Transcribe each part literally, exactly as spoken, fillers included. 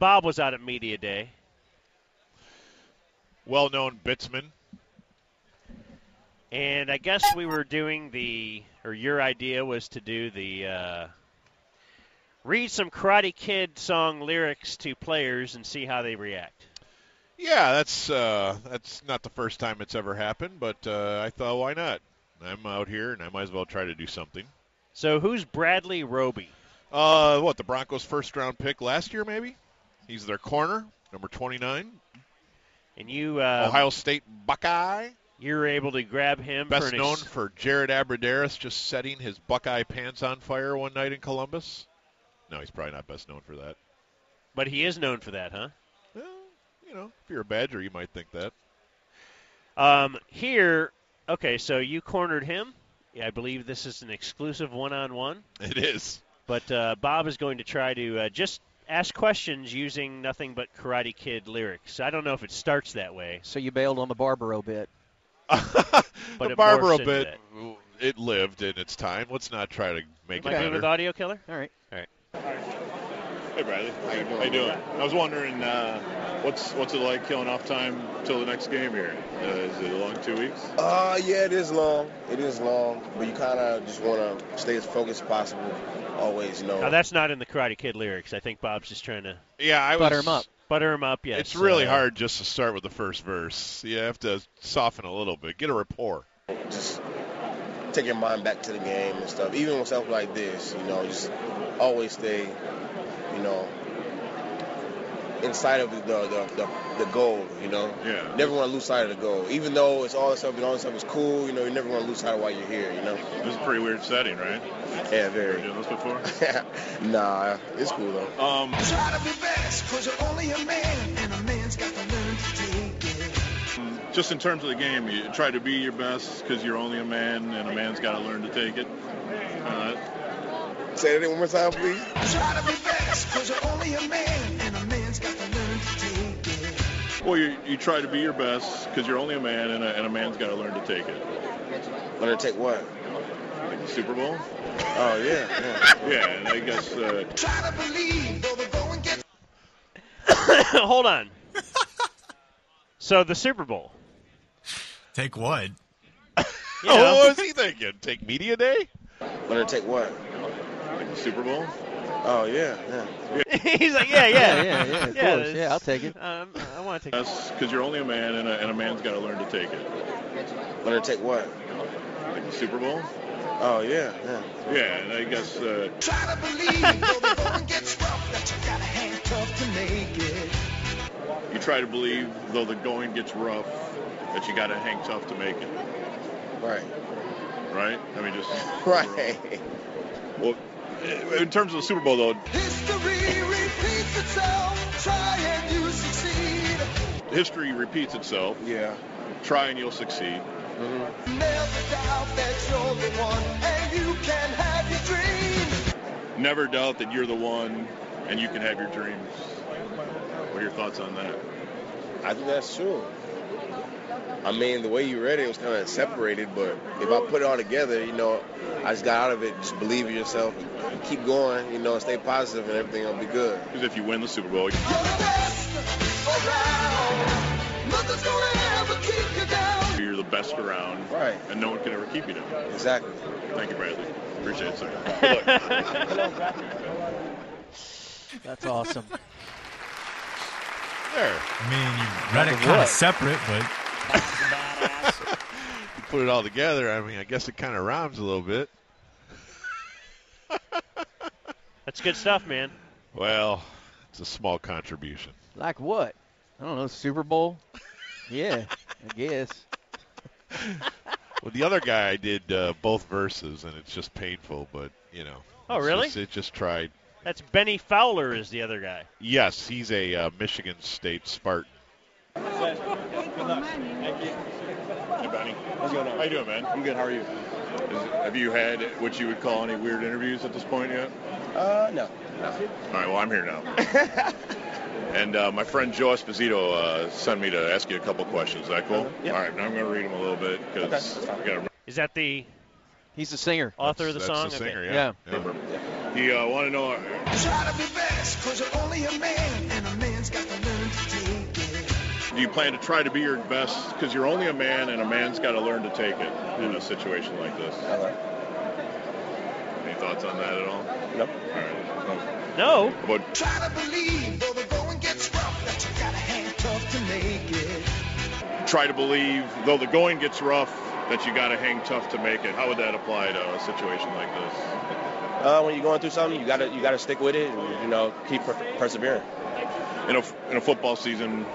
Bob was out at Media Day. Well-known bitsman. And I guess we were doing the, or your idea was to do the, uh, read some Karate Kid song lyrics to players and see how they react. Yeah, that's uh, that's not the first time it's ever happened, but uh, I thought, why not? I'm out here, and I might as well try to do something. So who's Bradley Roby? Uh, what, the Broncos' first-round pick last year, maybe? He's their corner, number twenty-nine. And you, uh, Ohio State Buckeye. You were able to grab him. Best for known ex- for Jared Abbrederis just setting his Buckeye pants on fire one night in Columbus. No, he's probably not best known for that. But he is known for that, huh? Well, you know, if you're a Badger, you might think that. Um, here, okay, so you cornered him. Yeah, I believe this is an exclusive one-on-one. It is. But uh, Bob is going to try to uh, just ask questions using nothing but Karate Kid lyrics. I don't know if it starts that way. So you bailed on the Barbaro bit. But the it Barbaro morphs into bit, that. it lived in its time. Let's not try to make Am it I good better. with Audio Killer? All right. All right. Hey, Bradley. How you doing? How you doing? I was wondering, uh, what's what's it like killing off time till the next game here? Uh, is it a long two weeks? Uh, yeah, it is long. It is long, but you kind of just want to stay as focused as possible. Always, you know. Now, that's not in the Karate Kid lyrics. I think Bob's just trying to Yeah, I Butter was, him up. butter him up. Yes. It's really uh, hard just to start with the first verse. You have to soften a little bit, get a rapport. Just take your mind back to the game and stuff. Even with stuff like this, you know, just always stay, you know, inside of the the, the, the goal, you know. Yeah. Never want to lose sight of the goal. Even though it's all this stuff and all this stuff is cool, you know, you never want to lose sight of why you're here, you know. This is a pretty weird setting, right? Yeah, Ever very. done this before? Nah, it's cool though. Um, Try to be best, cause you're only a man, and a man's got to learn to take it. just in terms of the game, you try to be your best because you're only a man, and a man's got to learn to take it. Uh, Say that one more time, please. Try to be best, cause you're only a man, and a man's got to learn to take it. well, you, you try to be your best because you're only a man, and a, and a man's got to learn to take it. Learn to take what? Like the Super Bowl? Oh, yeah, yeah. Yeah, and I guess... Uh, Try to believe, though the going gets... Hold on. So the Super Bowl. Take what? You Oh, know, what was he thinking? Take media day? Learn to take what? like the Super Bowl? Oh, yeah, yeah. he's like, yeah, yeah, Yeah, yeah, yeah, of course. that's- Yeah, I'll take it. Um, I want to take it. That's because you're only a man, and a, and a man's got to learn to take it. Learn to take what? Like the Super Bowl? Oh, yeah, yeah. Yeah, and I guess... Uh, Try to believe, though the going gets rough, that you got a hand tough to make it. you try to believe, though the going gets rough, that you got to hang tough to make it, Right. right? I mean, just Right. well, in terms of the Super Bowl, though, History repeats itself, try and you succeed. history repeats itself. Yeah. Try and you'll succeed. Mm-hmm. Never doubt that you're the one, and you can have your dreams. Never doubt that you're the one, and you can have your dreams. What are your thoughts on that? I think that's true. I mean, the way you read it was kind of separated, but if I put it all together, you know, I just got out of it. Just believe in yourself and keep going, you know, and stay positive, and everything will be good. Because if you win the Super Bowl, You're the best around. Nothing's gonna ever keep you down. you're the best around, Right. and no one can ever keep you down. Exactly. Thank you, Bradley. Appreciate it, sir. Good luck. That's awesome. There. I mean, you read it Of kind what? of separate, but You put it all together, I mean, I guess it kind of rhymes a little bit. That's good stuff, man. Well, it's a small contribution. Like what? I don't know, Super Bowl? Yeah, I guess. Well, the other guy I did uh, both verses, and it's just painful, but, you know. Oh, it's really? Just, it just tried. That's Benny Fowler is the other guy. Yes, he's a uh, Michigan State Spartan. Hey, Benny. How's it going? How you doing, man? I'm good. How are you? Is, have you had what you would call any weird interviews at this point yet? Uh, no. All right, well, I'm here now. And uh, my friend Joe Esposito uh, sent me to ask you a couple questions. Is that cool? Yep. All right, now I'm going to read them a little bit because Okay. I got to Is that the He's the singer. author of the That's song? the Okay. singer, Yeah. yeah. remember. You uh, want to know? Try to be best, cause you're only a man, and a do you plan to try to be your best? Because you're only a man, and a man's got to learn to take it in a situation like this. Okay. Any thoughts on that at all? Nope. All right. No. How about Try to believe, though the going gets rough, that you gotta hang tough to make it. try to believe, though the going gets rough, that you got to hang tough to make it? How would that apply to a situation like this? Uh, when you're going through something, you gotta you gotta stick with it, and you know keep per- persevering. In a in a football season,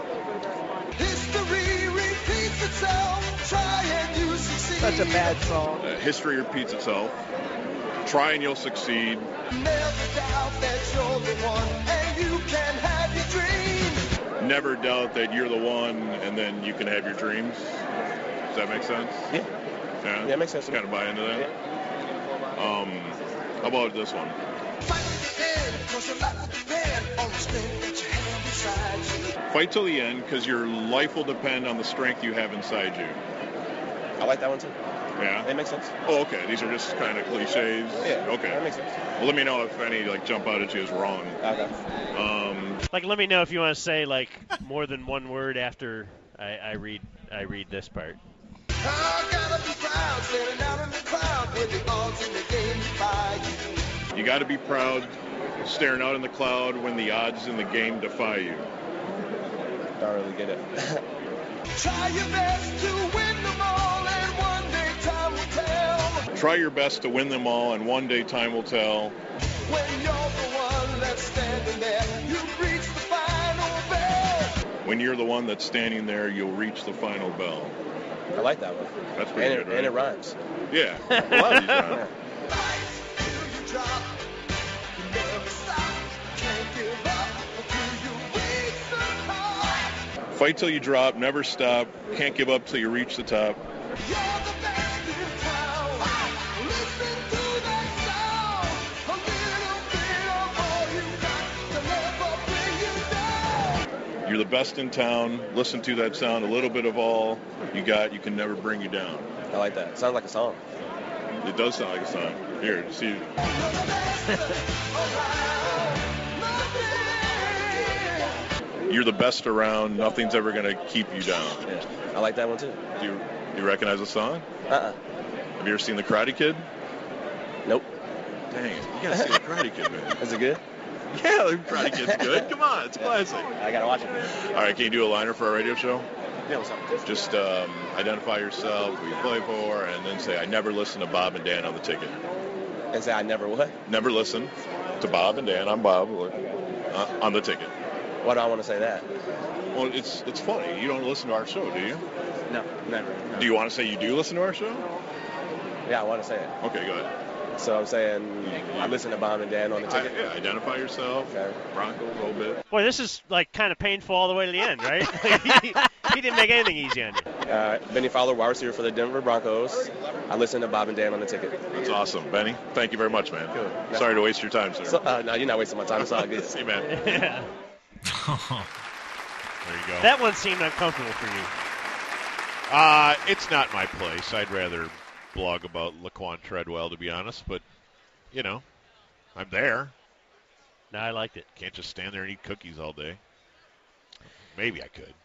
History repeats itself. Try and you succeed. Such a bad song. uh, history repeats itself. Try and you'll succeed. Never doubt that you're the one, and you can have your dream. Never doubt that you're the one, and then you can have your dreams. Does that make sense? Yeah. Yeah, Yeah, it makes sense. Kind of buy into that. Um, how about this one? Fight to the end, 'cause your life will depend on the strength that you have inside you. Fight till the end, because your life will depend on the strength you have inside you. I like that one too. Yeah. It makes sense. Oh, okay. These are just kind of cliches. Yeah. Okay. That makes sense. Well, let me know if any like jump out at you as wrong. Okay. Um, Like, let me know if you want to say like more than one word after I, I read I read this part. I gotta be proud, standing out in the crowd with the odds in the game defy you. you got to be proud, staring out in the cloud when the odds in the game defy you. Don't really get it. Try your best to win them all, and one day time will tell. Try your best to win them all, and one day time will tell. When you're the one that's standing there, you reach the final bell. When you're the one that's standing there, you'll reach the final bell. I like that one. That's pretty And it, good, right? and it rhymes. Yeah. A lot of these rhyme. Fight till you drop. You never stop. Can't give up until you reach the top. Fight till you drop, never stop, can't give up till you reach the top. You're the best in town. Listen to that sound. A little bit of all you got to never bring you down. You're the best in town, listen to that sound, a little bit of all you got, you can never bring you down. I like that. Sounds like a song. It does sound like a song. Here, see. You're the best around. Nothing. You're the best around, nothing's ever going to keep you down. Yeah. I like that one too. Do you, do you recognize the song? Uh-uh. Have you ever seen The Karate Kid? Nope. Dang it, you got to see The Karate Kid, man. Is it good? Yeah, The Karate Kid's good. Come on, it's a classic. I gotta watch it. All right, can you do a liner for our radio show? Yeah, what's up? Just um, identify yourself, who you play for, and then say, I never listen to Bob and Dan on the ticket. And say I never what? Never listen to Bob and Dan. I'm Bob uh, on the ticket. Why do I want to say that? Well, it's it's funny. You don't listen to our show, do you? No, never. No. Do you want to say you do listen to our show? Yeah, I want to say it. Okay, go ahead. So I'm saying I listen to Bob and Dan on the I, ticket. yeah, identify yourself. Okay. Bronco, a little bit. Boy, this is like kind of painful all the way to the end, right? he, he didn't make anything easy on you. Uh, Benny Fowler, wide receiver for the Denver Broncos. I listen to Bob and Dan on the ticket. That's awesome, Benny. Thank you very much, man. Good. Sorry to waste your time, sir. So, uh, no, you're not wasting my time. It's all good. See, man. Yeah. There you go. That one seemed uncomfortable for you. Uh, it's not my place. I'd rather blog about Laquan Treadwell, to be honest. But, you know, I'm there. No, I liked it. Can't just stand there and eat cookies all day. Maybe I could.